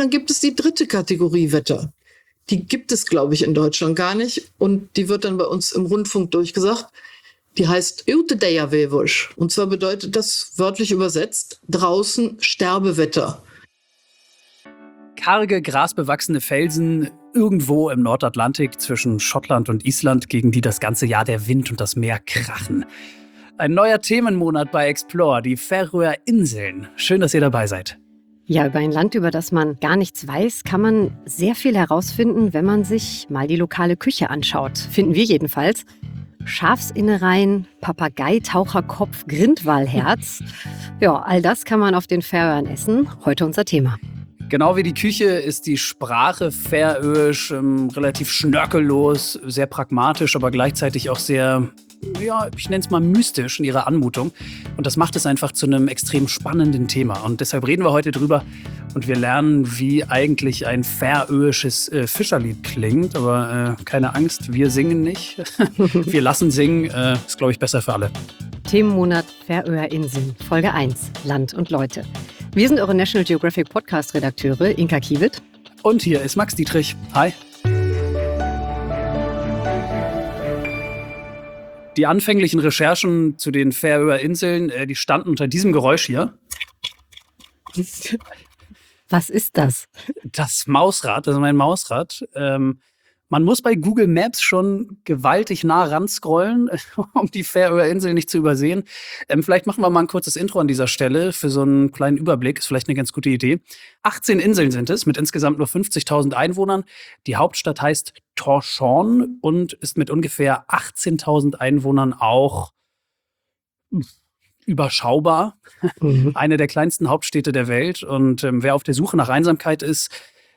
dann gibt es die dritte Kategorie Wetter. Die gibt es, glaube ich, in Deutschland gar nicht. Und die wird dann bei uns im Rundfunk durchgesagt. Die heißt Utedejavevush. Und zwar bedeutet das wörtlich übersetzt draußen Sterbewetter. Karge, grasbewachsene Felsen irgendwo im Nordatlantik zwischen Schottland und Island, gegen die das ganze Jahr der Wind und das Meer krachen. Ein neuer Themenmonat bei Explore, die Färöer Inseln. Schön, dass ihr dabei seid. Ja, über ein Land, über das man gar nichts weiß, kann man sehr viel herausfinden, wenn man sich mal die lokale Küche anschaut. Finden wir jedenfalls. Schafsinnereien, Papagei, Taucherkopf, Grindwalherz. Ja, all das kann man auf den Färöern essen. Heute unser Thema. Genau wie die Küche ist die Sprache färöisch relativ schnörkellos, sehr pragmatisch, aber gleichzeitig auch sehr, ja, ich nenne es mal mystisch in ihrer Anmutung. Und das macht es einfach zu einem extrem spannenden Thema. Und deshalb reden wir heute drüber und wir lernen, wie eigentlich ein färöisches Fischerlied klingt. Aber keine Angst, wir singen nicht. Wir lassen singen, ist, glaube ich, besser für alle. Themenmonat Färöer Inseln, Folge 1, Land und Leute. Wir sind eure National Geographic Podcast-Redakteure, Inka Kiewit. Und hier ist Max Dietrich. Hi. Die anfänglichen Recherchen zu den Färöer Inseln, die standen unter diesem Geräusch hier. Was ist das? Das Mausrad, also mein Mausrad. Man muss bei Google Maps schon gewaltig nah ran scrollen, um die Färöer Inseln nicht zu übersehen. Vielleicht machen wir mal ein kurzes Intro an dieser Stelle für so einen kleinen Überblick. Ist vielleicht eine ganz gute Idee. 18 Inseln sind es, mit insgesamt nur 50.000 Einwohnern. Die Hauptstadt heißt Tórshavn und ist mit ungefähr 18.000 Einwohnern auch überschaubar. Eine der kleinsten Hauptstädte der Welt. Und wer auf der Suche nach Einsamkeit ist,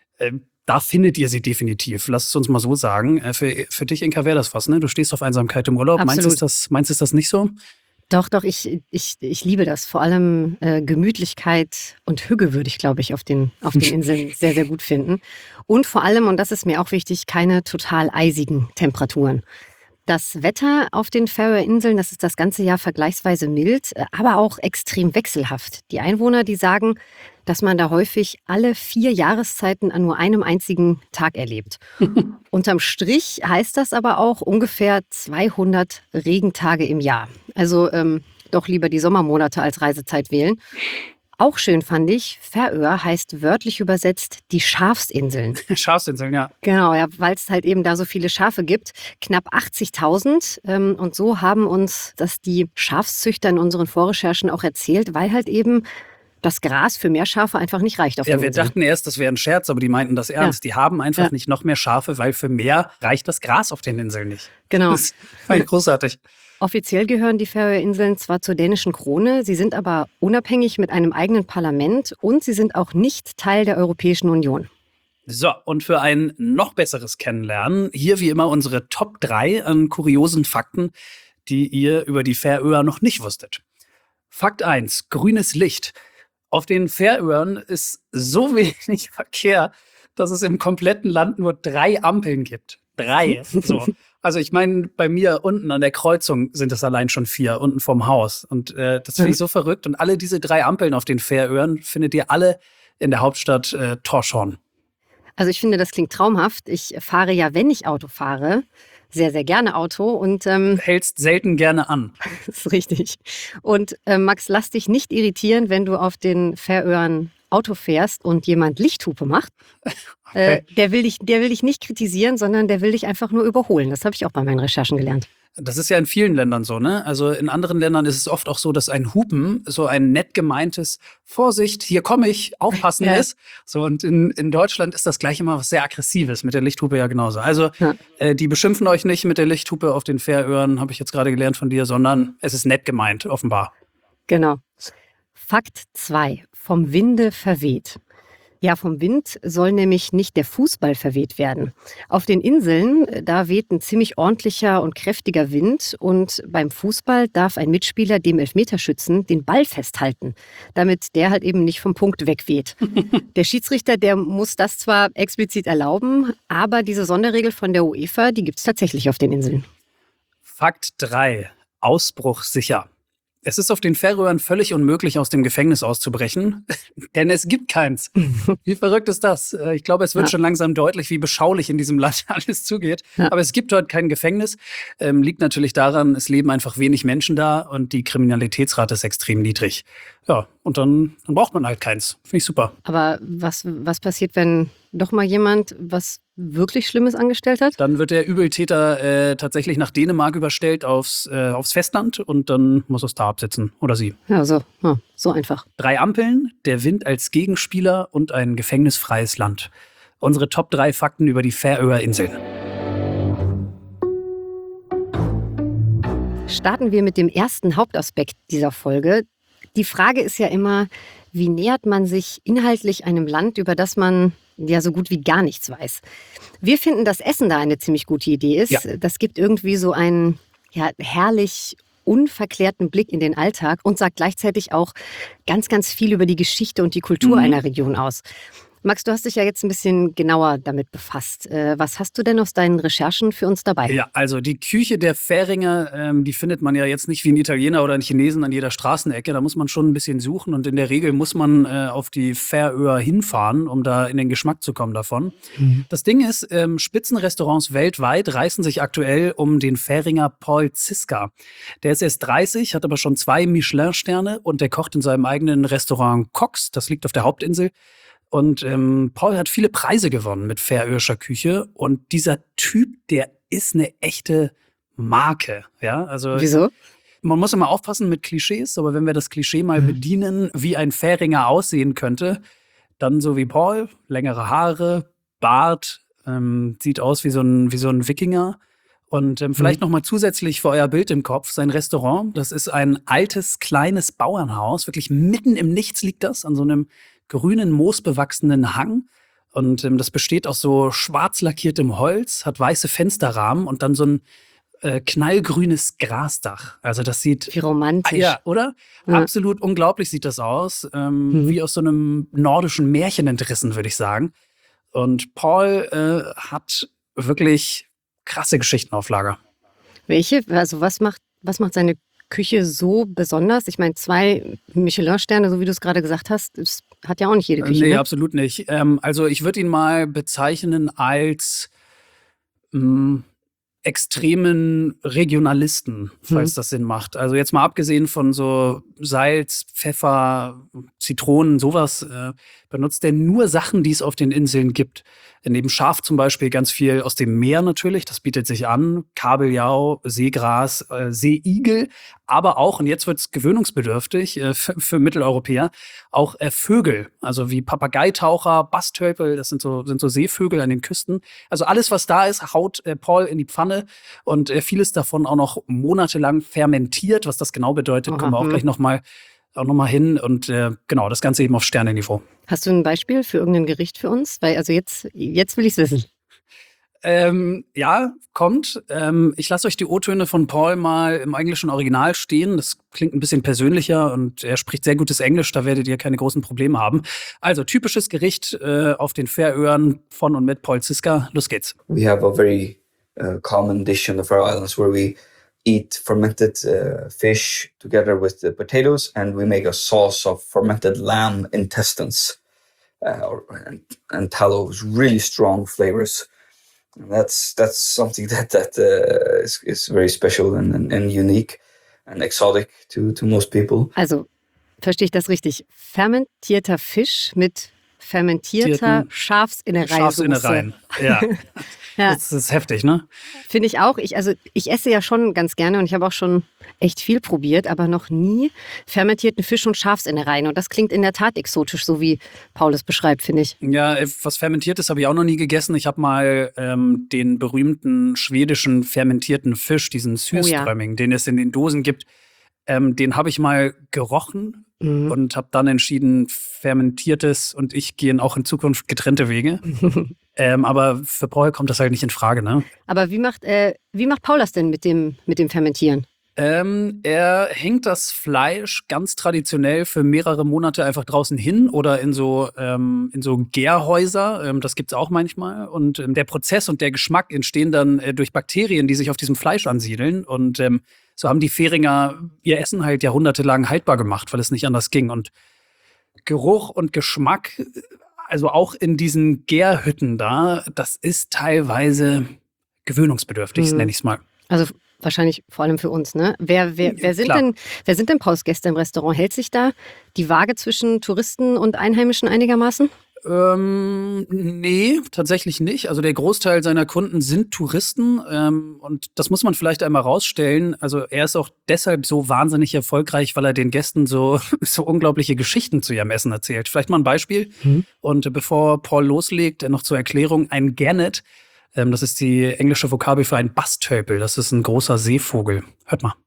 da findet ihr sie definitiv. Lass es uns mal so sagen. Für dich, Inka, wäre das was, ne? Du stehst auf Einsamkeit im Urlaub. Absolut. Meinst du das nicht so? Doch, ich liebe das. Vor allem Gemütlichkeit und Hüge würde ich, glaube ich, auf den Inseln sehr, sehr gut finden. Und vor allem, und das ist mir auch wichtig, keine total eisigen Temperaturen. Das Wetter auf den Färöerinseln, das ist das ganze Jahr vergleichsweise mild, aber auch extrem wechselhaft. Die Einwohner, die sagen, dass man da häufig alle 4 Jahreszeiten an nur einem einzigen Tag erlebt. Unterm Strich heißt das aber auch ungefähr 200 Regentage im Jahr. Also doch lieber die Sommermonate als Reisezeit wählen. Auch schön fand ich, Färöer heißt wörtlich übersetzt die Schafsinseln. Schafsinseln, ja. Genau, ja, weil es halt eben da so viele Schafe gibt. Knapp 80.000. Und so haben uns das die Schafszüchter in unseren Vorrecherchen auch erzählt, weil halt eben das Gras für mehr Schafe einfach nicht reicht auf den Ja, wir Inseln. dachten erst, das wäre ein Scherz, aber die meinten das ernst. Die haben einfach nicht noch mehr Schafe, weil für mehr reicht das Gras auf den Inseln nicht. Genau. Das fand ich großartig. Offiziell gehören die Färöerinseln zwar zur dänischen Krone, sie sind aber unabhängig mit einem eigenen Parlament und sie sind auch nicht Teil der Europäischen Union. So, und für ein noch besseres Kennenlernen, hier wie immer unsere Top 3 an kuriosen Fakten, die ihr über die Färöer noch nicht wusstet. Fakt 1, grünes Licht. Auf den Färöern ist so wenig Verkehr, dass es im kompletten Land nur 3 Ampeln gibt. 3. So. Also ich meine, bei mir unten an der Kreuzung sind es allein schon 4, unten vom Haus. Und das finde ich so verrückt. Und alle diese 3 Ampeln auf den Färöern findet ihr alle in der Hauptstadt Tórshavn. Also ich finde, das klingt traumhaft. Ich fahre ja, wenn ich Auto fahre, sehr, sehr gerne Auto. Und hältst selten gerne an. das ist richtig. Und Max, lass dich nicht irritieren, wenn du auf den Färöern Auto fährst und jemand Lichthupe macht. Okay. Der will dich nicht kritisieren, sondern der will dich einfach nur überholen. Das habe ich auch bei meinen Recherchen gelernt. Das ist ja in vielen Ländern so, ne? Also in anderen Ländern ist es oft auch so, dass ein Hupen so ein nett gemeintes Vorsicht, hier komme ich, aufpassen ist. So, und in Deutschland ist das gleich immer was sehr Aggressives, mit der Lichthupe ja genauso. Also die beschimpfen euch nicht mit der Lichthupe auf den Färöern, habe ich jetzt gerade gelernt von dir, sondern es ist nett gemeint, offenbar. Genau. Fakt 2. Vom Winde verweht. Ja, vom Wind soll nämlich nicht der Fußball verweht werden. Auf den Inseln, da weht ein ziemlich ordentlicher und kräftiger Wind und beim Fußball darf ein Mitspieler dem Elfmeterschützen den Ball festhalten, damit der halt eben nicht vom Punkt wegweht. Der Schiedsrichter, der muss das zwar explizit erlauben, aber diese Sonderregel von der UEFA, die gibt es tatsächlich auf den Inseln. Fakt 3. Ausbruchsicher. Es ist auf den Färöern völlig unmöglich, aus dem Gefängnis auszubrechen, denn es gibt keins. Wie verrückt ist das? Ich glaube, es wird schon langsam deutlich, wie beschaulich in diesem Land alles zugeht. Ja. Aber es gibt dort kein Gefängnis. Liegt natürlich daran, es leben einfach wenig Menschen da und die Kriminalitätsrate ist extrem niedrig. Ja, und dann braucht man halt keins. Finde ich super. Aber was passiert, wenn doch mal jemand was wirklich Schlimmes angestellt hat? Dann wird der Übeltäter tatsächlich nach Dänemark überstellt aufs Festland und dann muss er es da absitzen. Oder sie. Ja, so einfach. 3 Ampeln, der Wind als Gegenspieler und ein gefängnisfreies Land. Unsere Top 3 Fakten über die Färöerinseln. Starten wir mit dem ersten Hauptaspekt dieser Folge. Die Frage ist ja immer, wie nähert man sich inhaltlich einem Land, über das man ja so gut wie gar nichts weiß. Wir finden, dass Essen da eine ziemlich gute Idee ist. Ja. Das gibt irgendwie so einen herrlich unverklärten Blick in den Alltag und sagt gleichzeitig auch ganz, ganz viel über die Geschichte und die Kultur einer Region aus. Max, du hast dich ja jetzt ein bisschen genauer damit befasst. Was hast du denn aus deinen Recherchen für uns dabei? Ja, also die Küche der Färinger, die findet man ja jetzt nicht wie ein Italiener oder ein Chinesen an jeder Straßenecke. Da muss man schon ein bisschen suchen und in der Regel muss man auf die Färöer hinfahren, um da in den Geschmack zu kommen davon. Das Ding ist, Spitzenrestaurants weltweit reißen sich aktuell um den Färinger Paul Ziska. Der ist erst 30, hat aber schon 2 Michelin-Sterne und der kocht in seinem eigenen Restaurant Cox. Das liegt auf der Hauptinsel. Und Paul hat viele Preise gewonnen mit färöischer Küche. Und dieser Typ, der ist eine echte Marke. Ja, also Wieso? man muss immer aufpassen mit Klischees, aber wenn wir das Klischee mal bedienen, wie ein Färinger aussehen könnte, dann so wie Paul, längere Haare, Bart, sieht aus wie so ein Wikinger. Und vielleicht noch mal zusätzlich für euer Bild im Kopf, sein Restaurant, das ist ein altes, kleines Bauernhaus, wirklich mitten im Nichts liegt das, an so einem grünen, moosbewachsenen Hang. Und das besteht aus so schwarz lackiertem Holz, hat weiße Fensterrahmen und dann so ein knallgrünes Grasdach. Also das sieht... Wie romantisch. Ja, oder? Ja. Absolut unglaublich sieht das aus. Wie aus so einem nordischen Märchen entrissen, würde ich sagen. Und Paul hat wirklich krasse Geschichten auf Lager. Welche? Also was macht seine Küche so besonders? Ich meine, 2 Michelin-Sterne, so wie du es gerade gesagt hast, das hat ja auch nicht jede Küche. Nee, Ne? absolut nicht. Also ich würde ihn mal bezeichnen als extremen Regionalisten, falls das Sinn macht. Also jetzt mal abgesehen von so Salz, Pfeffer, Zitronen, sowas, benutzt er nur Sachen, die es auf den Inseln gibt. Neben Schaf zum Beispiel ganz viel aus dem Meer natürlich, das bietet sich an. Kabeljau, Seegras, Seeigel, aber auch, und jetzt wird es gewöhnungsbedürftig für Mitteleuropäer, auch Vögel, also wie Papageitaucher, Bastölpel, das sind so Seevögel an den Küsten. Also alles, was da ist, haut Paul in die Pfanne und vieles davon auch noch monatelang fermentiert. Was das genau bedeutet, kommen wir auch gleich noch mal hin und genau, das Ganze eben auf Sternenniveau. Hast du ein Beispiel für irgendein Gericht für uns? Weil also jetzt will ich es wissen. Ja, kommt. Ich lasse euch die O-Töne von Paul mal im englischen Original stehen. Das klingt ein bisschen persönlicher und er spricht sehr gutes Englisch, da werdet ihr keine großen Probleme haben. Also, typisches Gericht auf den Färöern von und mit Paul Ziska. Los geht's. We have a very common dish on the Faroe Islands where we eat fermented fish together with the potatoes, and we make a sauce of fermented lamb intestines and tallow, really strong flavors. And that's something that is very special and unique and exotic to most people. Also, verstehe ich das richtig? Fermentierter Fisch mit fermentierter Schafsinnereisoße. Schafsinnereien, ja. Ja. Das ist heftig, ne? Finde ich auch. Ich esse ja schon ganz gerne und ich habe auch schon echt viel probiert, aber noch nie fermentierten Fisch und Schafsinnereien. Und das klingt in der Tat exotisch, so wie Paul es beschreibt, finde ich. Ja, was Fermentiertes habe ich auch noch nie gegessen. Ich habe mal den berühmten schwedischen fermentierten Fisch, diesen Surströmming, den es in den Dosen gibt, den habe ich mal gerochen und habe dann entschieden, fermentiertes und ich gehen auch in Zukunft getrennte Wege. Aber für Paul kommt das halt nicht in Frage, ne? Aber wie macht Paul das denn mit dem Fermentieren? Er hängt das Fleisch ganz traditionell für mehrere Monate einfach draußen hin oder in so Gärhäuser. Das gibt's auch manchmal. Und der Prozess und der Geschmack entstehen dann durch Bakterien, die sich auf diesem Fleisch ansiedeln. Und so haben die Färinger ihr Essen halt jahrhundertelang haltbar gemacht, weil es nicht anders ging. Und Geruch und Geschmack, also auch in diesen Gärhütten da, das ist teilweise gewöhnungsbedürftig, nenne ich es mal. Also wahrscheinlich vor allem für uns, ne? Wer sind denn Pauls Gäste im Restaurant? Hält sich da die Waage zwischen Touristen und Einheimischen einigermaßen? Nee, tatsächlich nicht. Also der Großteil seiner Kunden sind Touristen und das muss man vielleicht einmal rausstellen. Also er ist auch deshalb so wahnsinnig erfolgreich, weil er den Gästen so unglaubliche Geschichten zu ihrem Essen erzählt. Vielleicht mal ein Beispiel. Und bevor Paul loslegt, noch zur Erklärung, ein Gannet, das ist die englische Vokabel für ein Bastölpel. Das ist ein großer Seevogel. Hört mal.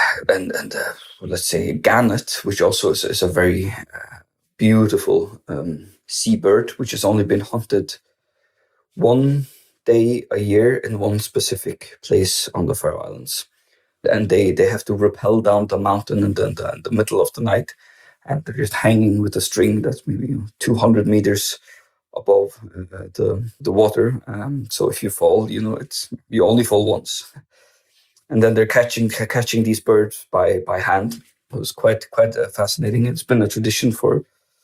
Let's say gannet, which also is a very beautiful seabird, which has only been hunted one day a year in one specific place on the Faroe Islands. And they have to rappel down the mountain in the middle of the night. And they're just hanging with a string that's maybe 200 meters above the water. So if you fall, you only fall once. And then they're catching these birds by hand. It was quite fascinating. It's been a tradition for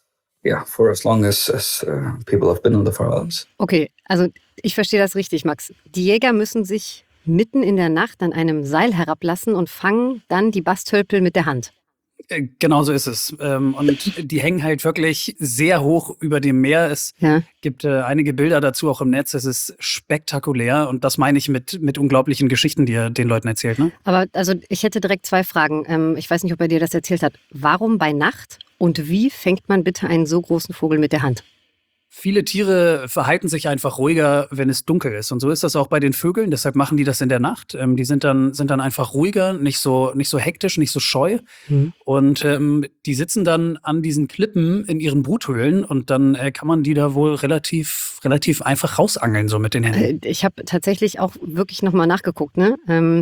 as long as people have been on the Faroe Islands. Okay, also ich verstehe das richtig, Max. Die Jäger müssen sich mitten in der Nacht an einem Seil herablassen und fangen dann die Bastölpel mit der Hand. Genau so ist es. Und die hängen halt wirklich sehr hoch über dem Meer. Es gibt einige Bilder dazu auch im Netz. Es ist spektakulär und das meine ich mit unglaublichen Geschichten, die er den Leuten erzählt. Ne? Aber also ich hätte direkt 2 Fragen. Ich weiß nicht, ob er dir das erzählt hat. Warum bei Nacht und wie fängt man bitte einen so großen Vogel mit der Hand? Viele Tiere verhalten sich einfach ruhiger, wenn es dunkel ist. Und so ist das auch bei den Vögeln. Deshalb machen die das in der Nacht. Die sind dann einfach ruhiger, nicht so hektisch, nicht so scheu. Und die sitzen dann an diesen Klippen in ihren Bruthöhlen und dann kann man die da wohl relativ einfach rausangeln, so mit den Händen. Ich habe tatsächlich auch wirklich nochmal nachgeguckt, ne?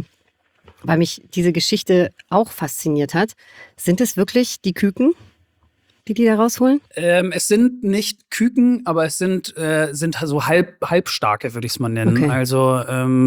Weil mich diese Geschichte auch fasziniert hat. Sind es wirklich die Küken, die da rausholen? Es sind nicht Küken, aber es sind so halbstarke, würde ich es mal nennen. Okay. Also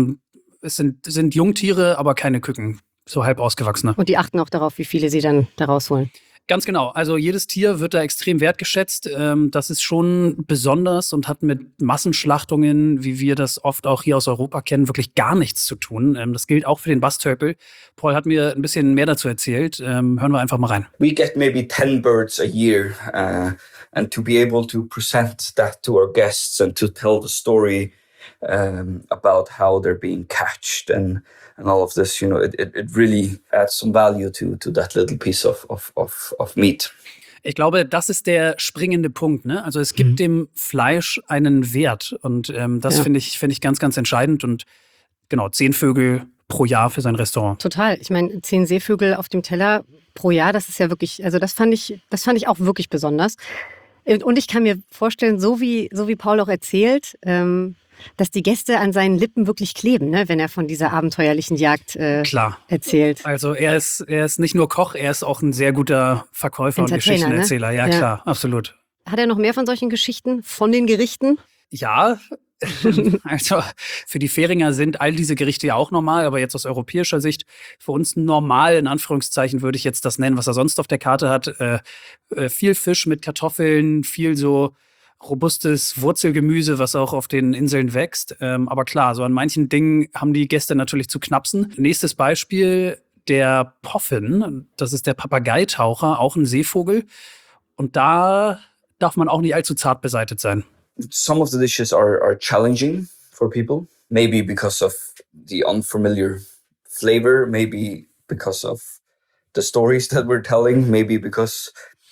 es sind Jungtiere, aber keine Küken, so halb ausgewachsene. Und die achten auch darauf, wie viele sie dann da rausholen. Ganz genau. Also jedes Tier wird da extrem wertgeschätzt. Das ist schon besonders und hat mit Massenschlachtungen, wie wir das oft auch hier aus Europa kennen, wirklich gar nichts zu tun. Das gilt auch für den Bastölpel. Paul hat mir ein bisschen mehr dazu erzählt. Hören wir einfach mal rein. We get maybe 10 birds a year, and to be able to present that to our guests and to tell the story about how they're being catched and all of this, it really adds some value to that little piece of meat. Ich glaube, das ist der springende Punkt, ne? Also es gibt dem Fleisch einen Wert und das finde ich ganz, ganz entscheidend und genau, 10 Vögel pro Jahr für sein Restaurant. Total. Ich meine, 10 Seevögel auf dem Teller pro Jahr, das ist ja wirklich, also das fand ich auch wirklich besonders. Und ich kann mir vorstellen, so wie Paul auch erzählt, dass die Gäste an seinen Lippen wirklich kleben, ne, wenn er von dieser abenteuerlichen Jagd erzählt. Also er ist nicht nur Koch, er ist auch ein sehr guter Verkäufer und Geschichtenerzähler. Ne? Ja, klar, absolut. Hat er noch mehr von solchen Geschichten, von den Gerichten? Ja, also für die Färinger sind all diese Gerichte ja auch normal, aber jetzt aus europäischer Sicht für uns normal, in Anführungszeichen würde ich jetzt das nennen, was er sonst auf der Karte hat. Viel Fisch mit Kartoffeln, viel so robustes Wurzelgemüse, was auch auf den Inseln wächst. Aber klar, so an manchen Dingen haben die Gäste natürlich zu knapsen. Nächstes Beispiel, der Poffin. Das ist der Papageitaucher, auch ein Seevogel. Und da darf man auch nicht allzu zart beseitet sein. Some of the dishes are challenging for people, maybe because of the unfamiliar flavor, maybe because of the stories that we're telling, maybe because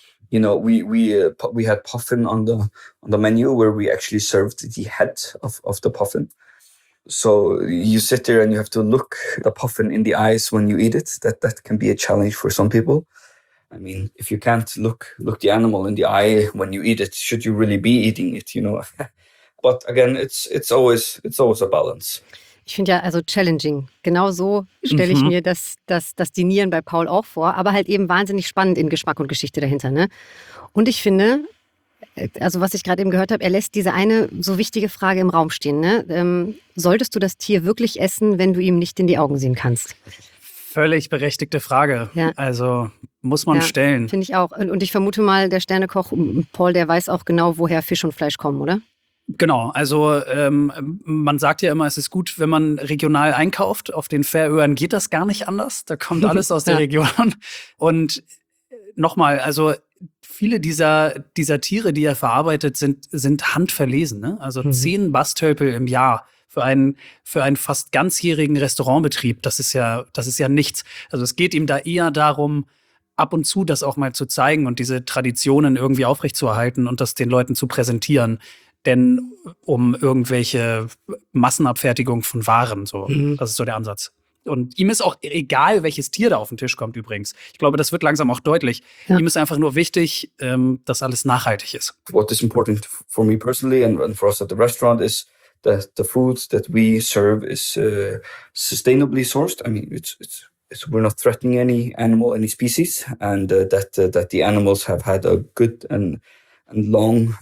we had puffin on the menu where we actually served the head of the puffin. So you sit there and you have to look the puffin in the eyes when you eat it. That can be a challenge for some people. I mean, if you can't look the animal in the eye when you eat it, should you really be eating it, But again, it's always a balance. Ich finde ja, also challenging. Genau so stelle ich mir das Dinieren bei Paul auch vor, aber halt eben wahnsinnig spannend in Geschmack und Geschichte dahinter, ne? Und ich finde, also was ich gerade eben gehört habe, er lässt diese eine so wichtige Frage im Raum stehen, ne? Solltest du das Tier wirklich essen, wenn du ihm nicht in die Augen sehen kannst? Völlig berechtigte Frage. Ja. Also muss man stellen. Finde ich auch. Und ich vermute mal, der Sternekoch Paul, der weiß auch genau, woher Fisch und Fleisch kommen, oder? Genau, also man sagt ja immer, es ist gut, wenn man regional einkauft. Auf den Färöern geht das gar nicht anders. Da kommt alles aus der Region. Und nochmal, also viele dieser Tiere, die er verarbeitet, sind handverlesen. Ne? Also 10 Bastölpel im Jahr für einen fast ganzjährigen Restaurantbetrieb. Das ist ja nichts. Also es geht ihm da eher darum, ab und zu das auch mal zu zeigen und diese Traditionen irgendwie aufrechtzuerhalten und das den Leuten zu präsentieren. Denn um irgendwelche Massenabfertigung von Waren, so. Das ist so der Ansatz. Und ihm ist auch egal, welches Tier da auf den Tisch kommt übrigens. Ich glaube, das wird langsam auch deutlich. Ja. Ihm ist einfach nur wichtig, dass alles nachhaltig ist. What is important for me personally and for us at the restaurant is that the food that we serve is sustainably sourced. I mean, we're not threatening any animal, any species, and that the animals have had a good and long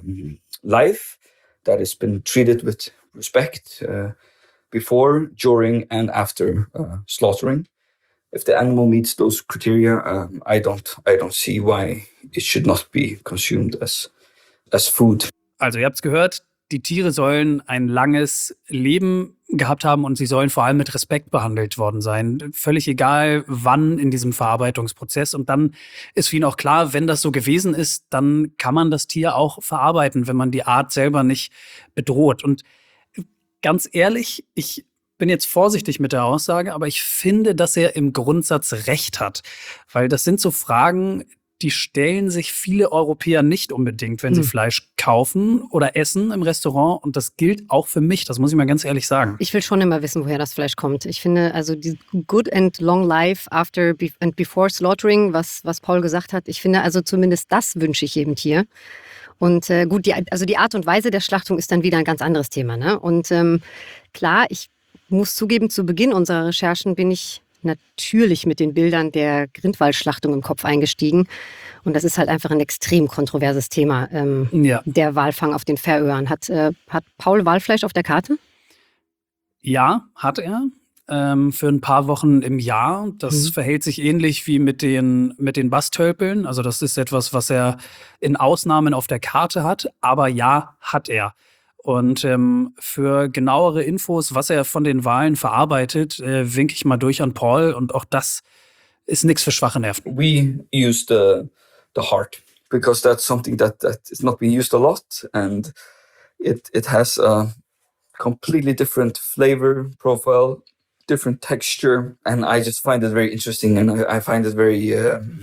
life, that has been treated with respect before, during, and after slaughtering. If the animal meets those criteria, I don't see why it should not be consumed as food. Also ihr habt's gehört, die Tiere sollen ein langes Leben gehabt haben und sie sollen vor allem mit Respekt behandelt worden sein. Völlig egal, wann in diesem Verarbeitungsprozess. Und dann ist für ihn auch klar, wenn das so gewesen ist, dann kann man das Tier auch verarbeiten, wenn man die Art selber nicht bedroht. Und ganz ehrlich, ich bin jetzt vorsichtig mit der Aussage, aber ich finde, dass er im Grundsatz recht hat. Weil das sind so Fragen, die stellen sich viele Europäer nicht unbedingt, wenn sie Fleisch kaufen oder essen im Restaurant. Und das gilt auch für mich, das muss ich mal ganz ehrlich sagen. Ich will schon immer wissen, woher das Fleisch kommt. Ich finde, also die good and long life after and before slaughtering, was Paul gesagt hat, ich finde, also zumindest das wünsche ich jedem Tier. Und gut, die Art und Weise der Schlachtung ist dann wieder ein ganz anderes Thema. Ne? Und klar, ich muss zugeben, zu Beginn unserer Recherchen bin ich natürlich mit den Bildern der Grindwalschlachtung im Kopf eingestiegen. Und das ist halt einfach ein extrem kontroverses Thema, der Walfang auf den Färöern. Hat Paul Walfleisch auf der Karte? Ja, hat er. Für ein paar Wochen im Jahr. Das verhält sich ähnlich wie mit den Bastölpeln. Also das ist etwas, was er in Ausnahmen auf der Karte hat. Aber ja, hat er. Und für genauere Infos, was er von den Walen verarbeitet, winke ich mal durch an Paul. Und auch das ist nichts für schwache Nerven. We use the heart because that's something that is not being used a lot, and it has a completely different flavor profile, different texture, and I just find it very interesting, and I find it very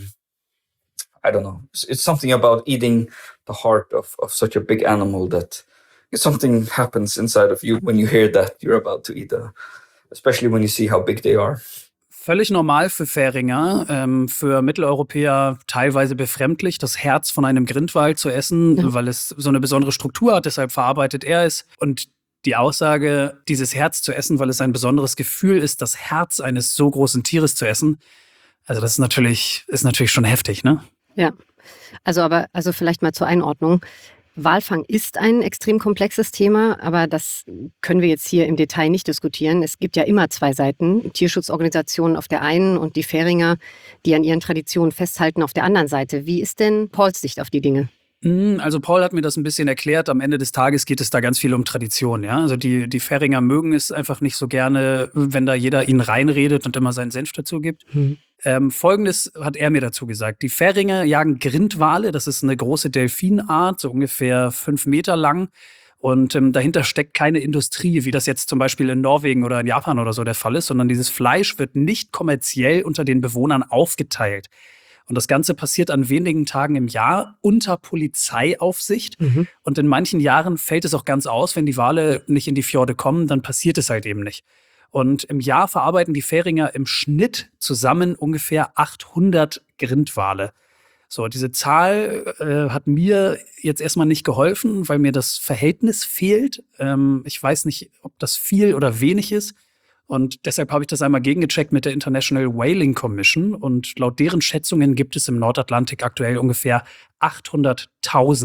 I don't know. It's something about eating the heart of such a big animal that something happens inside of you when you hear that you're about to eat especially when you see how big they are. Völlig normal für Färinger, für Mitteleuropäer teilweise befremdlich, das Herz von einem Grindwal zu essen, weil es so eine besondere Struktur hat, deshalb verarbeitet er es. Und die Aussage, dieses Herz zu essen, weil es ein besonderes Gefühl ist, das Herz eines so großen Tieres zu essen, also das ist natürlich schon heftig, ne? Ja, also vielleicht mal zur Einordnung. Walfang ist ein extrem komplexes Thema, aber das können wir jetzt hier im Detail nicht diskutieren. Es gibt ja immer zwei Seiten, Tierschutzorganisationen auf der einen und die Färinger, die an ihren Traditionen festhalten, auf der anderen Seite. Wie ist denn Pauls Sicht auf die Dinge? Also Paul hat mir das ein bisschen erklärt. Am Ende des Tages geht es da ganz viel um Tradition. Ja? Also die Färinger mögen es einfach nicht so gerne, wenn da jeder ihnen reinredet und immer seinen Senf dazu gibt. Folgendes hat er mir dazu gesagt. Die Färinger jagen Grindwale. Das ist eine große Delfinart, so ungefähr 5 Meter lang. Und dahinter steckt keine Industrie, wie das jetzt zum Beispiel in Norwegen oder in Japan oder so der Fall ist, sondern dieses Fleisch wird nicht kommerziell unter den Bewohnern aufgeteilt. Und das Ganze passiert an wenigen Tagen im Jahr unter Polizeiaufsicht. Und in manchen Jahren fällt es auch ganz aus, wenn die Wale nicht in die Fjorde kommen, dann passiert es halt eben nicht. Und im Jahr verarbeiten die Färinger im Schnitt zusammen ungefähr 800 Grindwale. So, diese Zahl hat mir jetzt erstmal nicht geholfen, weil mir das Verhältnis fehlt. Ich weiß nicht, ob das viel oder wenig ist. Und deshalb habe ich das einmal gegengecheckt mit der International Whaling Commission. Und laut deren Schätzungen gibt es im Nordatlantik aktuell ungefähr 800.000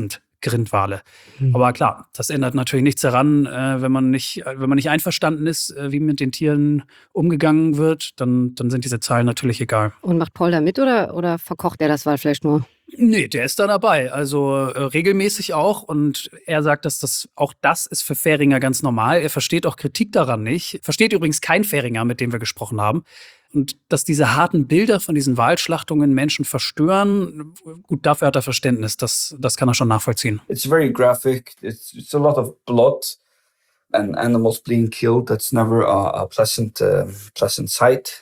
Grindwale. Aber klar, das ändert natürlich nichts daran, wenn man nicht einverstanden ist, wie mit den Tieren umgegangen wird, dann sind diese Zahlen natürlich egal. Und macht Paul da mit oder verkocht er das Walfleisch nur? Nee, der ist da dabei, also regelmäßig auch. Und er sagt, dass auch das ist für Färinger ganz normal. Er versteht auch Kritik daran nicht. Versteht übrigens kein Färinger, mit dem wir gesprochen haben. Und dass diese harten Bilder von diesen Walschlachtungen Menschen verstören, gut, dafür hat er Verständnis. Das kann er schon nachvollziehen. It's very graphic. It's a lot of blood and animals being killed. That's never a pleasant sight.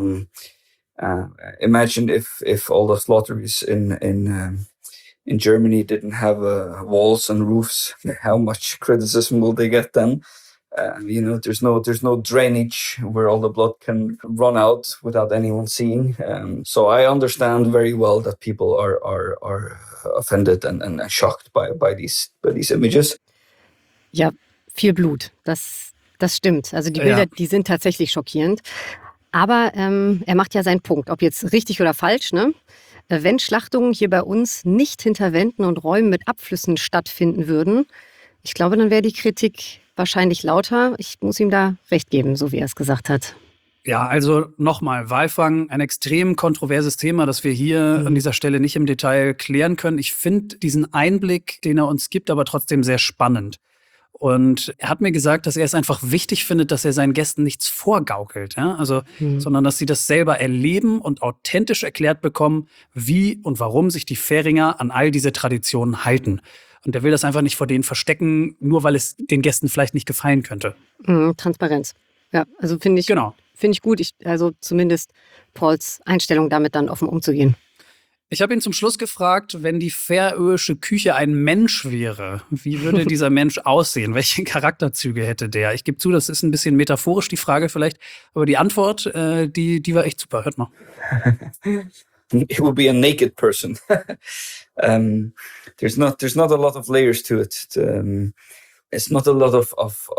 Imagine if all the slaughteries in Germany didn't have walls and roofs. How much criticism will they get then? There's no drainage where all the blood can run out without anyone seeing. So I understand very well that people are offended and shocked by these images. Ja, viel Blut. Das stimmt. Also die Bilder, die sind tatsächlich schockierend. Aber er macht ja seinen Punkt, ob jetzt richtig oder falsch, ne? Wenn Schlachtungen hier bei uns nicht hinter Wänden und Räumen mit Abflüssen stattfinden würden, ich glaube, dann wäre die Kritik wahrscheinlich lauter. Ich muss ihm da recht geben, so wie er es gesagt hat. Ja, also nochmal, Walfang, ein extrem kontroverses Thema, das wir hier an dieser Stelle nicht im Detail klären können. Ich finde diesen Einblick, den er uns gibt, aber trotzdem sehr spannend. Und er hat mir gesagt, dass er es einfach wichtig findet, dass er seinen Gästen nichts vorgaukelt, ja? Also, sondern dass sie das selber erleben und authentisch erklärt bekommen, wie und warum sich die Färinger an all diese Traditionen halten. Und er will das einfach nicht vor denen verstecken, nur weil es den Gästen vielleicht nicht gefallen könnte. Transparenz. Ja, also finde ich gut. Also zumindest Pauls Einstellung, damit dann offen umzugehen. Ich habe ihn zum Schluss gefragt, wenn die färöische Küche ein Mensch wäre, wie würde dieser Mensch aussehen? Welche Charakterzüge hätte der? Ich gebe zu, das ist ein bisschen metaphorisch, die Frage vielleicht, aber die Antwort, die war echt super. Hört mal. It would be a naked person. There's not a lot of layers to it. It's not a lot of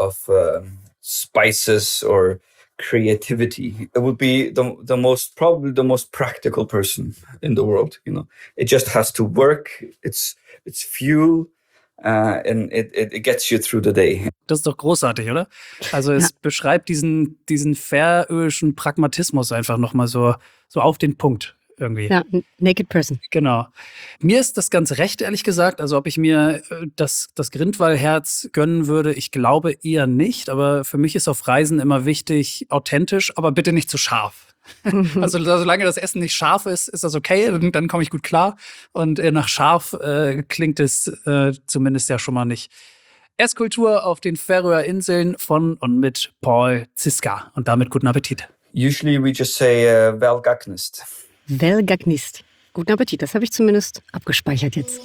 spices or creativity. It would be probably the most practical person in the world. It just has to work. It's fuel, and it gets you through the day. Das ist doch großartig, oder? Also es beschreibt diesen färöischen Pragmatismus einfach nochmal so auf den Punkt. Irgendwie. Ja, naked person. Genau. Mir ist das ganz recht, ehrlich gesagt. Also ob ich mir das Grindwalherz gönnen würde, ich glaube eher nicht. Aber für mich ist auf Reisen immer wichtig, authentisch, aber bitte nicht zu scharf. Also solange das Essen nicht scharf ist, ist das okay. Dann komme ich gut klar. Und nach scharf klingt es zumindest ja schon mal nicht. Esskultur auf den Färöer Inseln von und mit Paul Ziska. Und damit guten Appetit. Usually we just say vel gagnist. Vel gagnist. Guten Appetit, das habe ich zumindest abgespeichert jetzt.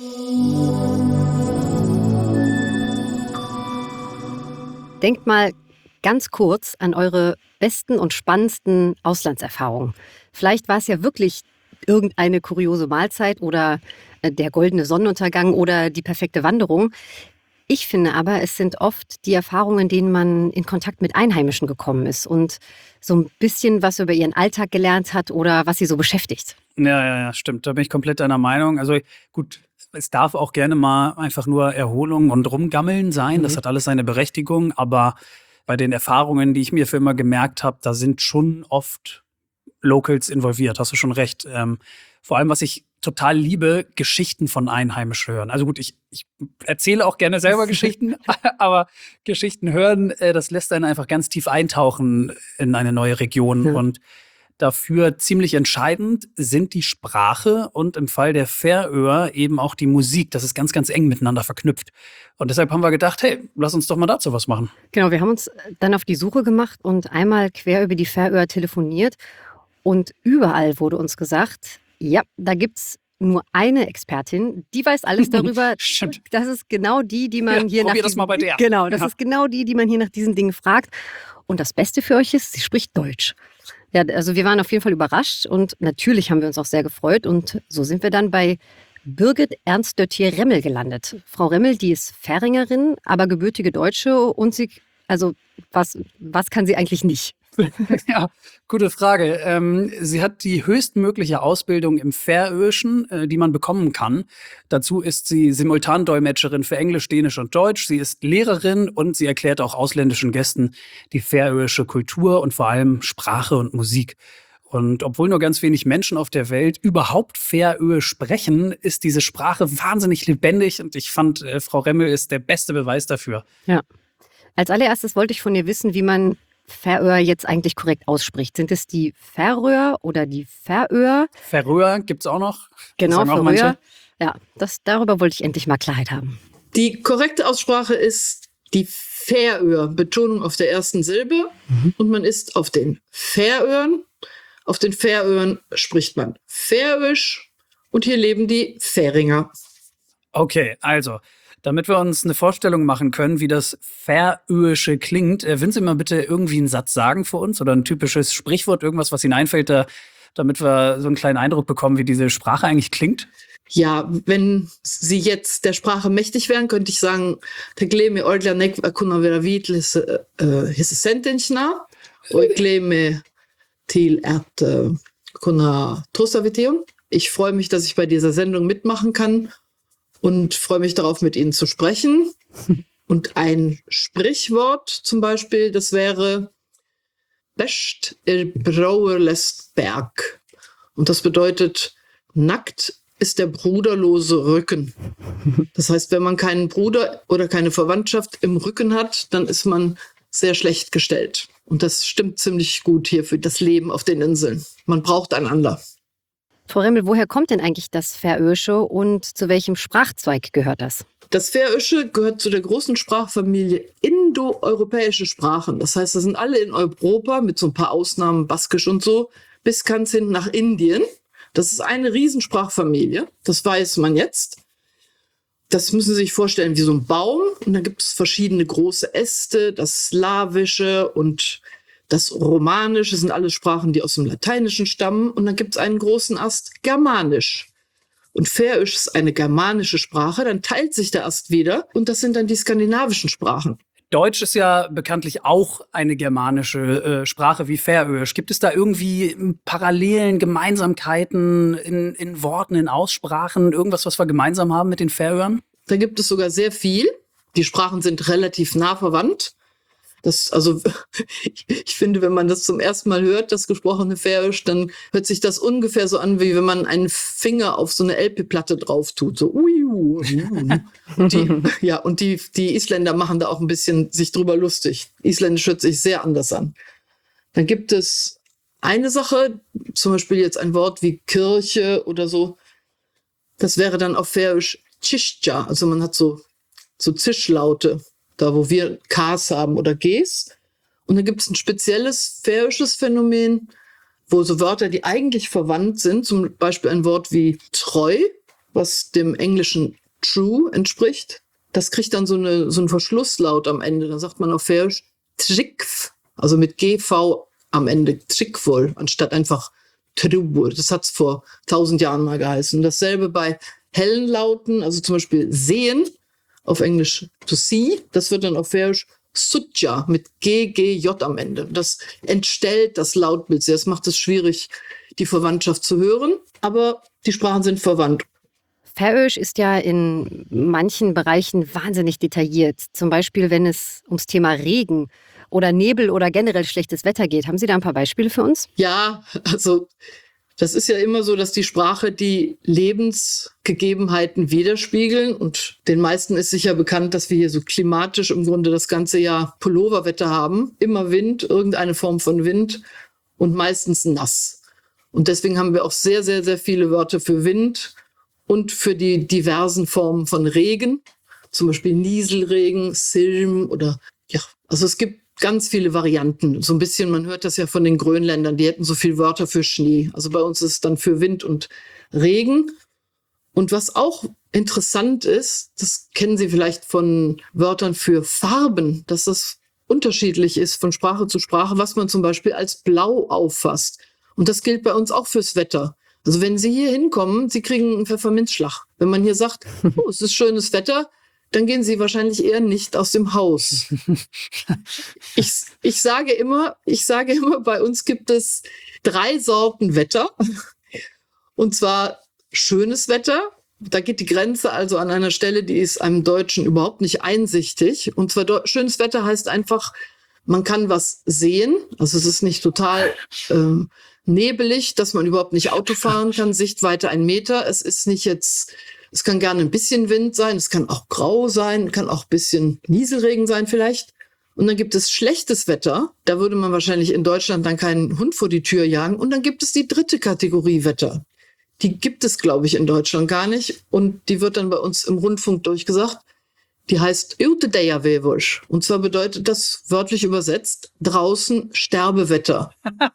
Denkt mal ganz kurz an eure besten und spannendsten Auslandserfahrungen. Vielleicht war es ja wirklich irgendeine kuriose Mahlzeit oder der goldene Sonnenuntergang oder die perfekte Wanderung. Ich finde aber, es sind oft die Erfahrungen, in denen man in Kontakt mit Einheimischen gekommen ist und so ein bisschen was über ihren Alltag gelernt hat oder was sie so beschäftigt. Ja, stimmt. Da bin ich komplett deiner Meinung. Also gut, es darf auch gerne mal einfach nur Erholung und Rumgammeln sein. Das hat alles seine Berechtigung. Aber bei den Erfahrungen, die ich mir für immer gemerkt habe, da sind schon oft Locals involviert. Hast du schon recht. Vor allem, was ich total liebe, Geschichten von Einheimischen hören. Also gut, ich erzähle auch gerne selber Geschichten, aber Geschichten hören, das lässt einen einfach ganz tief eintauchen in eine neue Region. Ja. Und dafür ziemlich entscheidend sind die Sprache und im Fall der Färöer eben auch die Musik. Das ist ganz, ganz eng miteinander verknüpft. Und deshalb haben wir gedacht, hey, lass uns doch mal dazu was machen. Genau, wir haben uns dann auf die Suche gemacht und einmal quer über die Färöer telefoniert. Und überall wurde uns gesagt, ja, da gibt's nur eine Expertin, die weiß alles darüber. Stimmt. Das ist genau die man hier nach das mal bei der. Genau, das ist genau die man hier nach diesen Dingen fragt. Und das Beste für euch ist, sie spricht Deutsch. Ja, also wir waren auf jeden Fall überrascht und natürlich haben wir uns auch sehr gefreut. Und so sind wir dann bei Birgit Ernst-Döttier-Remmel gelandet. Frau Remmel, die ist Färingerin, aber gebürtige Deutsche und sie, also was kann sie eigentlich nicht? Ja, gute Frage. Sie hat die höchstmögliche Ausbildung im Färöischen, die man bekommen kann. Dazu ist sie Simultandolmetscherin für Englisch, Dänisch und Deutsch. Sie ist Lehrerin und sie erklärt auch ausländischen Gästen die färöische Kultur und vor allem Sprache und Musik. Und obwohl nur ganz wenig Menschen auf der Welt überhaupt Färöisch sprechen, ist diese Sprache wahnsinnig lebendig und ich fand, Frau Remmel ist der beste Beweis dafür. Ja. Als allererstes wollte ich von dir wissen, wie man Färöer jetzt eigentlich korrekt ausspricht. Sind es die Färöer oder die Färöer? Färöer gibt's auch noch. Genau, Sagen auch Färöer. manche. Ja, darüber wollte ich endlich mal Klarheit haben. Die korrekte Aussprache ist die Färöer, Betonung auf der ersten Silbe. Und man ist auf den Färöern. Auf den Färöern spricht man Färöisch und hier leben die Färinger. Okay, also, damit wir uns eine Vorstellung machen können, wie das Färöische klingt, würden Sie mal bitte irgendwie einen Satz sagen für uns oder ein typisches Sprichwort, irgendwas, was Ihnen einfällt, damit wir so einen kleinen Eindruck bekommen, wie diese Sprache eigentlich klingt? Ja, wenn Sie jetzt der Sprache mächtig wären, könnte ich sagen, Tegleme Ordlanek Akuna Veravit Hisse Sentenchna, Oikleme Til Kuna Tosaviteum. Ich freue mich, dass ich bei dieser Sendung mitmachen kann und freue mich darauf, mit Ihnen zu sprechen. Und ein Sprichwort zum Beispiel, das wäre Best Brauer lässt Berg. Und das bedeutet, nackt ist der bruderlose Rücken. Das heißt, wenn man keinen Bruder oder keine Verwandtschaft im Rücken hat, dann ist man sehr schlecht gestellt. Und das stimmt ziemlich gut hier für das Leben auf den Inseln. Man braucht einander. Frau Remmel, woher kommt denn eigentlich das Färöische und zu welchem Sprachzweig gehört das? Das Färöische gehört zu der großen Sprachfamilie indoeuropäische Sprachen. Das heißt, das sind alle in Europa, mit so ein paar Ausnahmen, Baskisch und so, bis ganz hin nach Indien. Das ist eine Riesensprachfamilie, das weiß man jetzt. Das müssen Sie sich vorstellen wie so ein Baum. Und dann gibt es verschiedene große Äste, das Slawische und das Romanische. Das sind alles Sprachen, die aus dem Lateinischen stammen. Und dann gibt es einen großen Ast Germanisch. Und Färöisch ist eine germanische Sprache, dann teilt sich der Ast wieder. Und das sind dann die skandinavischen Sprachen. Deutsch ist ja bekanntlich auch eine germanische Sprache wie Färöisch. Gibt es da irgendwie Parallelen, Gemeinsamkeiten in Worten, in Aussprachen, irgendwas, was wir gemeinsam haben mit den Färöern? Da gibt es sogar sehr viel. Die Sprachen sind relativ nah verwandt. Ich finde, wenn man das zum ersten Mal hört, das gesprochene Färöisch, dann hört sich das ungefähr so an, wie wenn man einen Finger auf so eine LP-Platte drauf tut. So, und die Isländer machen da auch ein bisschen sich drüber lustig. Isländisch hört sich sehr anders an. Dann gibt es eine Sache, zum Beispiel jetzt ein Wort wie Kirche oder so. Das wäre dann auf Färöisch Tschischja. Also man hat so Zischlaute. Da, wo wir Ks haben oder Gs. Und dann gibt es ein spezielles färöisches Phänomen, wo so Wörter, die eigentlich verwandt sind, zum Beispiel ein Wort wie treu, was dem englischen true entspricht, das kriegt dann so einen Verschlusslaut am Ende. Da sagt man auf Färöisch trikv, also mit GV am Ende, trikvol, anstatt einfach trubur. Das hat es vor 1000 Jahren mal geheißen. Dasselbe bei hellen Lauten, also zum Beispiel sehen, auf Englisch to see, das wird dann auf Färöisch sutja mit GGJ am Ende. Das entstellt das Lautbild sehr. Das macht es schwierig, die Verwandtschaft zu hören, aber die Sprachen sind verwandt. Färöisch ist ja in manchen Bereichen wahnsinnig detailliert. Zum Beispiel, wenn es ums Thema Regen oder Nebel oder generell schlechtes Wetter geht. Haben Sie da ein paar Beispiele für uns? Ja, also das ist ja immer so, dass die Sprache die Lebensgegebenheiten widerspiegeln. Und den meisten ist sicher bekannt, dass wir hier so klimatisch im Grunde das ganze Jahr Pulloverwetter haben. Immer Wind, irgendeine Form von Wind und meistens nass. Und deswegen haben wir auch sehr, sehr, sehr viele Wörter für Wind und für die diversen Formen von Regen. Zum Beispiel Nieselregen, Silm oder ja, also es gibt ganz viele Varianten. So ein bisschen, man hört das ja von den Grönländern, die hätten so viele Wörter für Schnee. Also bei uns ist es dann für Wind und Regen. Und was auch interessant ist, das kennen Sie vielleicht von Wörtern für Farben, dass das unterschiedlich ist von Sprache zu Sprache, was man zum Beispiel als blau auffasst. Und das gilt bei uns auch fürs Wetter. Also wenn Sie hier hinkommen, Sie kriegen einen Pfefferminzschlag. Wenn man hier sagt, oh, es ist schönes Wetter, dann gehen Sie wahrscheinlich eher nicht aus dem Haus. Ich sage immer, bei uns gibt es 3 Sorten Wetter. Und zwar schönes Wetter. Da geht die Grenze also an einer Stelle, die ist einem Deutschen überhaupt nicht einsichtig. Und zwar schönes Wetter heißt einfach, man kann was sehen. Also es ist nicht total nebelig, dass man überhaupt nicht Auto fahren kann. Sichtweite 1 Meter. Es ist nicht jetzt, es kann gerne ein bisschen Wind sein. Es kann auch grau sein, kann auch ein bisschen Nieselregen sein vielleicht. Und dann gibt es schlechtes Wetter. Da würde man wahrscheinlich in Deutschland dann keinen Hund vor die Tür jagen. Und dann gibt es die 3. Kategorie Wetter. Die gibt es, glaube ich, in Deutschland gar nicht. Und die wird dann bei uns im Rundfunk durchgesagt. Die heißt Ute Deja Vevush. Und zwar bedeutet das wörtlich übersetzt draußen Sterbewetter.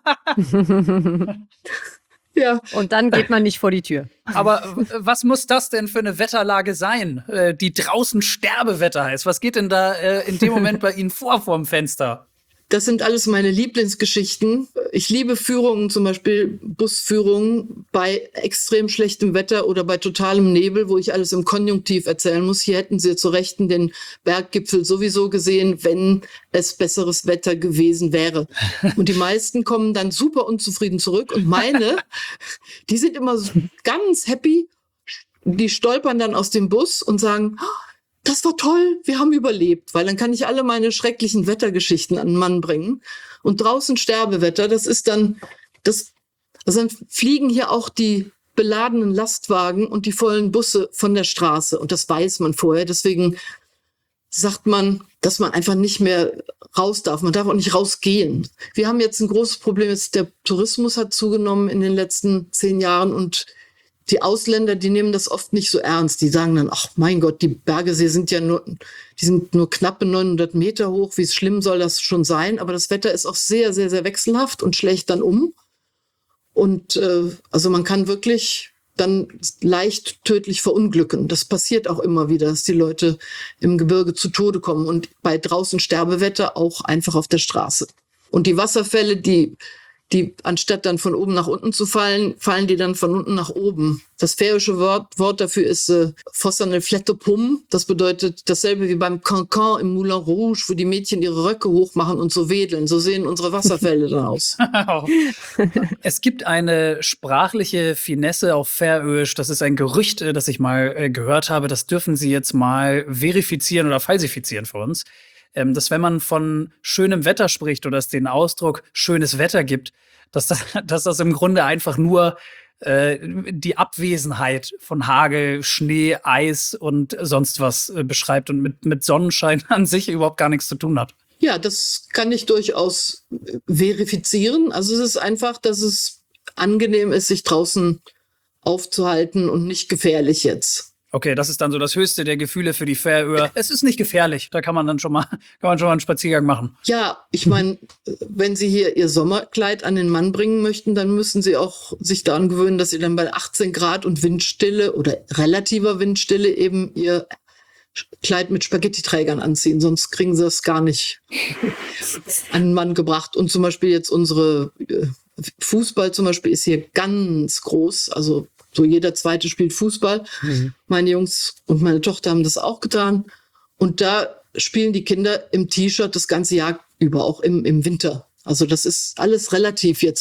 Ja. Und dann geht man nicht vor die Tür. Aber was muss das denn für eine Wetterlage sein, die draußen Sterbewetter heißt? Was geht denn da in dem Moment bei Ihnen vorm Fenster? Das sind alles meine Lieblingsgeschichten. Ich liebe Führungen, zum Beispiel Busführungen bei extrem schlechtem Wetter oder bei totalem Nebel, wo ich alles im Konjunktiv erzählen muss. Hier hätten Sie zu Rechten den Berggipfel sowieso gesehen, wenn es besseres Wetter gewesen wäre. Und die meisten kommen dann super unzufrieden zurück. Und meine, die sind immer so ganz happy. Die stolpern dann aus dem Bus und sagen, das war toll, wir haben überlebt, weil dann kann ich alle meine schrecklichen Wettergeschichten an den Mann bringen. Und draußen Sterbewetter, das ist dann, also dann fliegen hier auch die beladenen Lastwagen und die vollen Busse von der Straße. Und das weiß man vorher. Deswegen sagt man, dass man einfach nicht mehr raus darf. Man darf auch nicht rausgehen. Wir haben jetzt ein großes Problem. Der Tourismus hat zugenommen in den letzten 10 Jahren und die Ausländer, die nehmen das oft nicht so ernst. Die sagen dann, ach mein Gott, die Bergesee sind ja nur knappe 900 Meter hoch. Wie schlimm soll das schon sein? Aber das Wetter ist auch sehr, sehr, sehr wechselhaft und schlägt dann um. Und also man kann wirklich dann leicht tödlich verunglücken. Das passiert auch immer wieder, dass die Leute im Gebirge zu Tode kommen. Und bei draußen Sterbewetter auch einfach auf der Straße. Und die Wasserfälle, die anstatt dann von oben nach unten zu fallen, fallen die dann von unten nach oben. Das färische Wort dafür ist Fossanel Flettepum. Das bedeutet dasselbe wie beim Cancan im Moulin Rouge, wo die Mädchen ihre Röcke hochmachen und so wedeln. So sehen unsere Wasserfälle dann aus. Es gibt eine sprachliche Finesse auf Färöisch. Das ist ein Gerücht, das ich mal gehört habe. Das dürfen Sie jetzt mal verifizieren oder falsifizieren für uns. Dass wenn man von schönem Wetter spricht oder es den Ausdruck schönes Wetter gibt, dass das im Grunde einfach nur die Abwesenheit von Hagel, Schnee, Eis und sonst was beschreibt und mit Sonnenschein an sich überhaupt gar nichts zu tun hat. Ja, das kann ich durchaus verifizieren. Also es ist einfach, dass es angenehm ist, sich draußen aufzuhalten und nicht gefährlich jetzt. Okay, das ist dann so das höchste der Gefühle für die Färöer. Es ist nicht gefährlich, da kann man schon mal einen Spaziergang machen. Ja, ich meine, wenn Sie hier Ihr Sommerkleid an den Mann bringen möchten, dann müssen Sie auch sich daran gewöhnen, dass Sie dann bei 18 Grad und Windstille oder relativer Windstille eben Ihr Kleid mit Spaghetti-Trägern anziehen. Sonst kriegen Sie das gar nicht an den Mann gebracht. Und zum Beispiel jetzt unsere Fußball zum Beispiel ist hier ganz groß, also so jeder Zweite spielt Fußball. Mhm. Meine Jungs und meine Tochter haben das auch getan. Und da spielen die Kinder im T-Shirt das ganze Jahr über, auch im Winter. Also das ist alles relativ jetzt.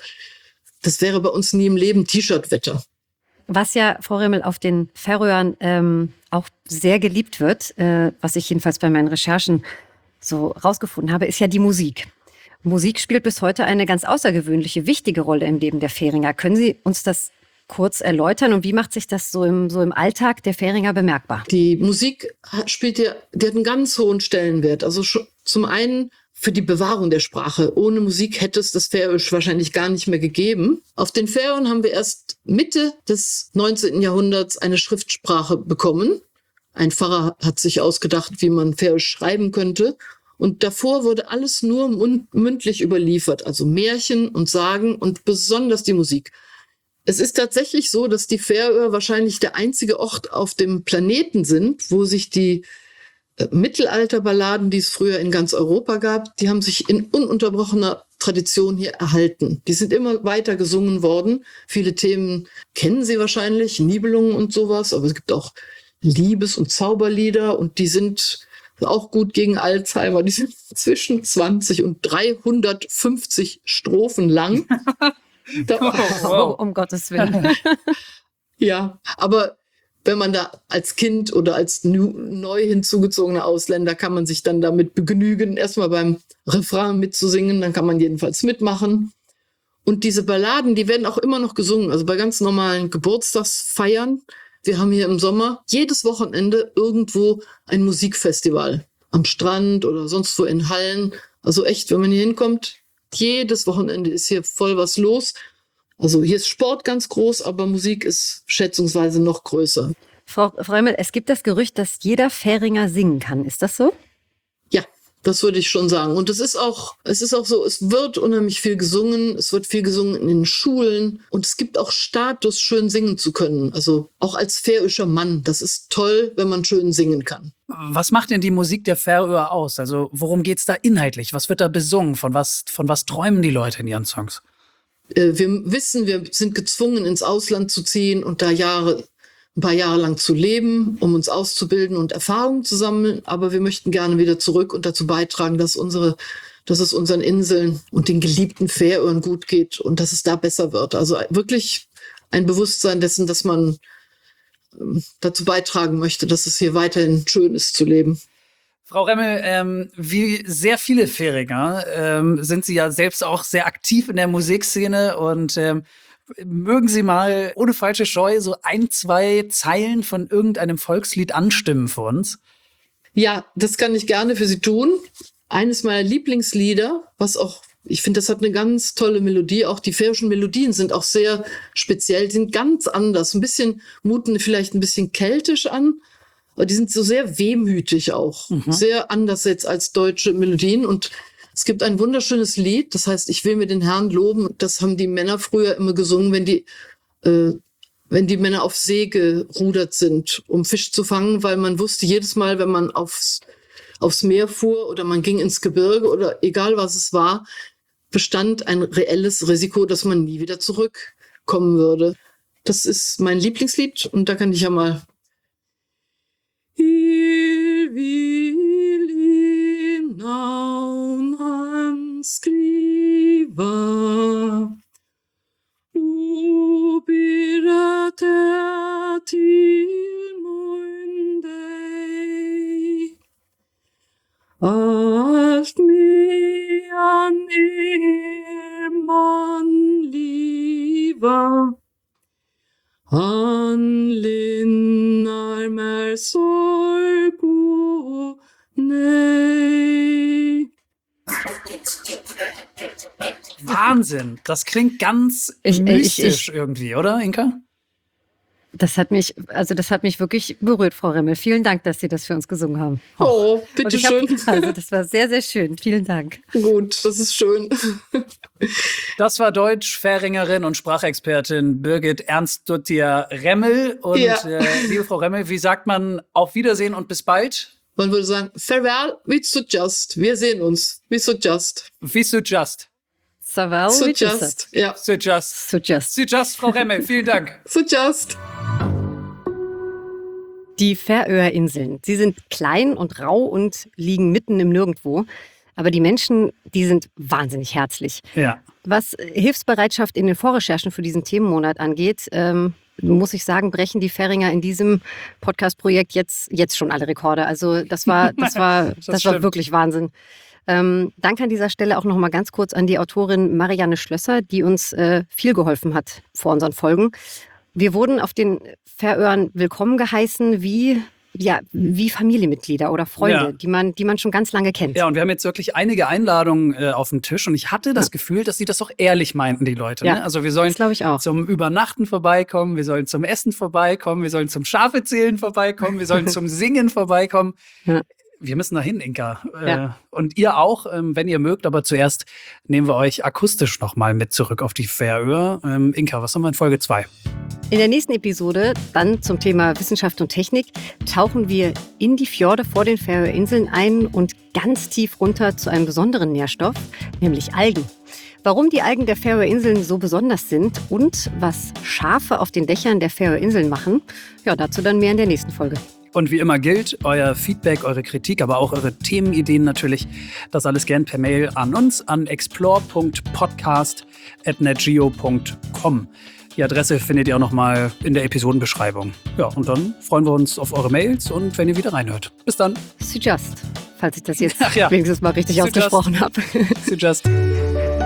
Das wäre bei uns nie im Leben T-Shirt-Wetter. Was ja, Frau Rimmel, auf den Färöern auch sehr geliebt wird, was ich jedenfalls bei meinen Recherchen so rausgefunden habe, ist ja die Musik. Musik spielt bis heute eine ganz außergewöhnliche, wichtige Rolle im Leben der Färinger. Können Sie uns das kurz erläutern und wie macht sich das so im Alltag der Färinger bemerkbar? Die Musik die hat einen ganz hohen Stellenwert. Also zum einen für die Bewahrung der Sprache. Ohne Musik hätte es das Färöisch wahrscheinlich gar nicht mehr gegeben. Auf den Färöern haben wir erst Mitte des 19. Jahrhunderts eine Schriftsprache bekommen. Ein Pfarrer hat sich ausgedacht, wie man Färöisch schreiben könnte. Und davor wurde alles nur mündlich überliefert, also Märchen und Sagen und besonders die Musik. Es ist tatsächlich so, dass die Färöer wahrscheinlich der einzige Ort auf dem Planeten sind, wo sich die Mittelalterballaden, die es früher in ganz Europa gab, die haben sich in ununterbrochener Tradition hier erhalten. Die sind immer weiter gesungen worden. Viele Themen kennen Sie wahrscheinlich, Nibelungen und sowas, aber es gibt auch Liebes- und Zauberlieder und die sind auch gut gegen Alzheimer. Die sind zwischen 20 und 350 Strophen lang. Um Gottes Willen. Ja, aber wenn man da als Kind oder als neu hinzugezogener Ausländer kann man sich dann damit begnügen, erstmal beim Refrain mitzusingen, dann kann man jedenfalls mitmachen. Und diese Balladen, die werden auch immer noch gesungen, also bei ganz normalen Geburtstagsfeiern. Wir haben hier im Sommer jedes Wochenende irgendwo ein Musikfestival. Am Strand oder sonst wo in Hallen. Also echt, wenn man hier hinkommt, jedes Wochenende ist hier voll was los. Also hier ist Sport ganz groß, aber Musik ist schätzungsweise noch größer. Frau Remmel, es gibt das Gerücht, dass jeder Fähringer singen kann. Ist das so? Ja, das würde ich schon sagen. Und es ist auch so, es wird unheimlich viel gesungen. Es wird viel gesungen in den Schulen. Und es gibt auch Status, schön singen zu können. Also auch als färöischer Mann. Das ist toll, wenn man schön singen kann. Was macht denn die Musik der Färöer aus? Also worum geht's da inhaltlich? Was wird da besungen? Von was träumen die Leute in ihren Songs? Wir wissen, wir sind gezwungen, ins Ausland zu ziehen und da ein paar Jahre lang zu leben, um uns auszubilden und Erfahrungen zu sammeln. Aber wir möchten gerne wieder zurück und dazu beitragen, dass es unseren Inseln und den geliebten Färöern gut geht und dass es da besser wird. Also wirklich ein Bewusstsein dessen, dass man dazu beitragen möchte, dass es hier weiterhin schön ist zu leben. Frau Remmel, wie sehr viele Färinger sind Sie ja selbst auch sehr aktiv in der Musikszene und mögen Sie mal ohne falsche Scheu so 1, 2 Zeilen von irgendeinem Volkslied anstimmen für uns? Ja, das kann ich gerne für Sie tun. Eines meiner Lieblingslieder, ich finde, das hat eine ganz tolle Melodie. Auch die färöischen Melodien sind auch sehr speziell, die sind ganz anders. Muten vielleicht ein bisschen keltisch an, aber die sind so sehr wehmütig auch. Sehr anders jetzt als deutsche Melodien. Und es gibt ein wunderschönes Lied, das heißt, ich will mir den Herrn loben. Das haben die Männer früher immer gesungen, wenn die Männer auf See gerudert sind, um Fisch zu fangen, weil man wusste, jedes Mal, wenn man aufs Meer fuhr oder man ging ins Gebirge oder egal was es war, bestand ein reelles Risiko, dass man nie wieder zurückkommen würde. Das ist mein Lieblingslied und da kann ich ja mal skriva ubirate til mundi allt medan man liva han linnar mer sorg och nej. Wahnsinn, das klingt ganz mystisch irgendwie, oder, Inka? Das hat mich wirklich berührt, Frau Remmel. Vielen Dank, dass Sie das für uns gesungen haben. Oh, bitte schön. Also, das war sehr, sehr schön. Vielen Dank. Gut, das ist schön. Das war Deutsch-Färingerin und Sprachexpertin Birgit Ernst-Dottir Remmel. Und liebe Frau Remmel, wie sagt man auf Wiedersehen und bis bald? Man würde sagen, farewell, we just. Wir sehen uns. We just. Wie so just. Saval, So just. Ja. So just. So just. So just, Frau Remmel. Vielen Dank. So just. Die Färöerinseln, sie sind klein und rau und liegen mitten im Nirgendwo. Aber die Menschen, die sind wahnsinnig herzlich. Ja. Was Hilfsbereitschaft in den Vorrecherchen für diesen Themenmonat angeht, muss ich sagen, brechen die Färinger in diesem Podcast-Projekt jetzt schon alle Rekorde. Also das war wirklich Wahnsinn. Danke an dieser Stelle auch noch mal ganz kurz an die Autorin Marianne Schlösser, die uns viel geholfen hat vor unseren Folgen. Wir wurden auf den Färöern willkommen geheißen wie Familienmitglieder oder Freunde, die man schon ganz lange kennt. Ja, und wir haben jetzt wirklich einige Einladungen auf dem Tisch und ich hatte das Gefühl, dass sie das auch ehrlich meinten, die Leute. Ja, ne? Also wir sollen zum Übernachten vorbeikommen, wir sollen zum Essen vorbeikommen, wir sollen zum Schafezählen vorbeikommen, wir sollen zum Singen vorbeikommen. Ja. Wir müssen dahin, Inka. Ja. Und ihr auch, wenn ihr mögt. Aber zuerst nehmen wir euch akustisch nochmal mit zurück auf die Färöer. Inka, was haben wir in Folge 2? In der nächsten Episode, dann zum Thema Wissenschaft und Technik, tauchen wir in die Fjorde vor den Färöerinseln ein und ganz tief runter zu einem besonderen Nährstoff, nämlich Algen. Warum die Algen der Färöerinseln so besonders sind und was Schafe auf den Dächern der Färöerinseln machen, ja, dazu dann mehr in der nächsten Folge. Und wie immer gilt, euer Feedback, eure Kritik, aber auch eure Themenideen natürlich, das alles gern per Mail an uns, an explore.podcast@netgeo.com. Die Adresse findet ihr auch nochmal in der Episodenbeschreibung. Ja, und dann freuen wir uns auf eure Mails und wenn ihr wieder reinhört. Bis dann. Sujust, falls ich das jetzt Ach ja. wenigstens mal richtig Sujust. ausgesprochen habe. Sujust.